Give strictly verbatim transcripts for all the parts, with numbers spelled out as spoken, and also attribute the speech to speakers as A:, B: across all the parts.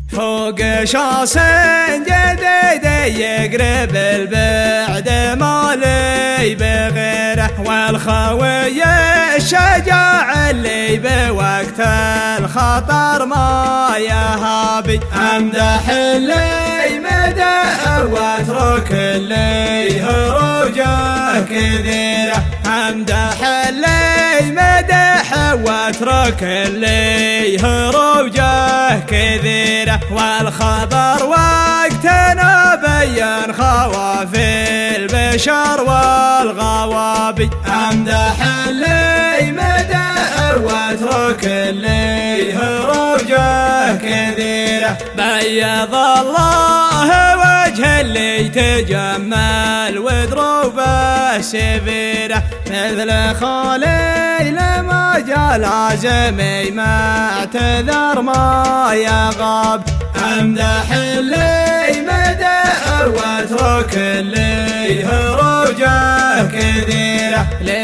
A: فوق شاص جديد يقرب البعد مالي بغيره، والخوي الشجاع اللي بوقت الخطر ما يهابي. امدح اللي مدح واترك اللي هروجه كثيره، امدح اللي مدح واترك اللي هروجه كثيره. والخبر وقتنا بين خوافي البشر والغوابي. امدح اللي مدح واترك اللي هروجه كثيره. بيض الله وجه اللي تجمل ودروبه سفيره، مثل خليل ما جا لازمي ما اعتذر ما يغاب. امدح اللي مدح واترك اللي هروجه كثيره،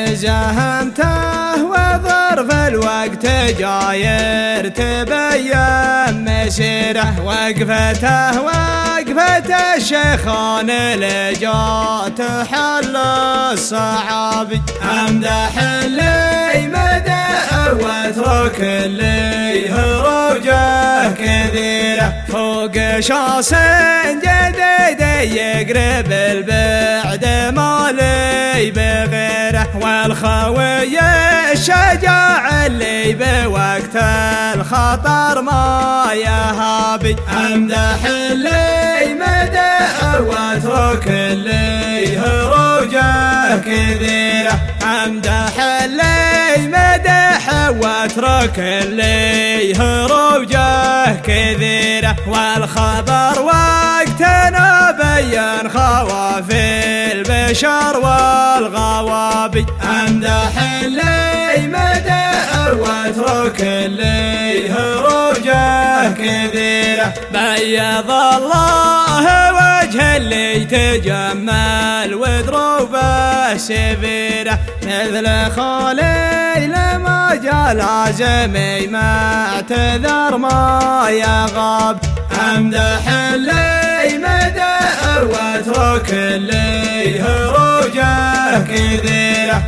A: لزهمته وظرف الوقت جاير تبين مسيره. وقفته وقفة الشيخان اللي جات حل الصعاب. امدح اللي مدح واترك اللي هروجه كثيره، فوق شاص جديد يقرب البعد مالي بغيره. والخوي الشجاع اللي بوقت الخطر ما يهابي. امدح اللي مدح واترك اللي هروجه كثيره، امدح اللي مدح واترك اللي هروجه كثيره. والخبر وقتنا بين خوافي البشر والغوابي. امدح اللي مدح واترك اللي هروجه كثيره. بيض الله وجه اللي تجمل ودروبه سفيره، مثل خليل ما جا لازمي ما اعتذر ما يغاب. امدح اللي مدح واترك اللي هروجه كثيره،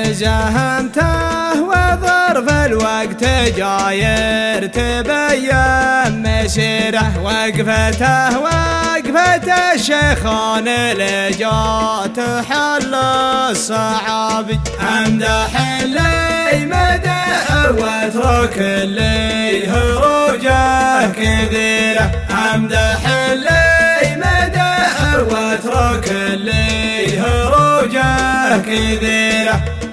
A: لزهمته وظرف الوقت جاير تبين مسيره. وقفته وقفة الشيخان اللي جات حل الصعاب. امدح اللي مدح واترك اللي هروجه كثيره، امدح اللي مدح واترك اللي هروجه كثيره.